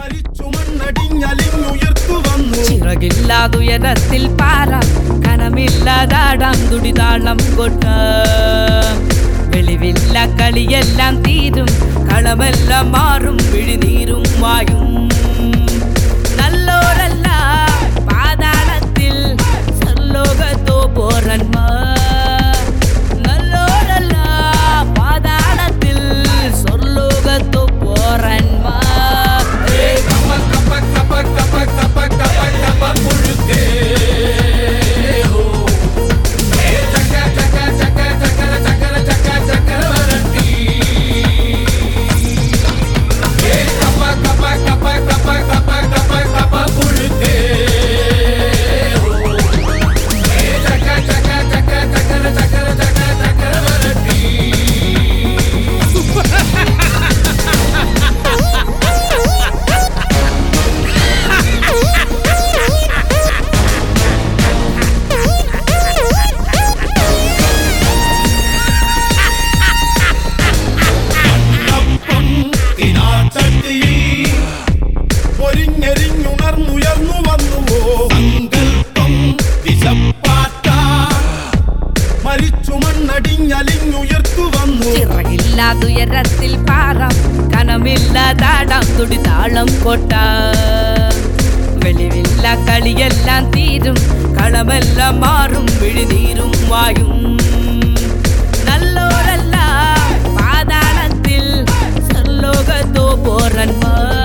ചിറകില്ലാതുയരത്തിൽ പാറ കനമില്ലാതാടാം തുടിതാളം കൊട്ട വെളിവില്ല കളിയെല്ലാം തീരും കളമെല്ലാം മാറും വിഴിനീരും വായും നല്ലോരല്ല പാതാളത്തിൽ സർലോകത്തോ പോരന്മാർ നല്ലോരല്ല പാതാളത്തിൽ സ്വർലോകത്തോ പോരന്മാർ ചിറകില്ലാതുയരത്തിൽ പാറ കനമില്ലാതാടാം തുടിതാളം കൊട്ട വെളിവില്ല കളിയെല്ലാം തീരും കളമെല്ലാം മാറും വിഴിനീരും വായും നല്ലോരല്ല പാതാളത്തിൽ സർലോകത്തോ പോരന്മാർ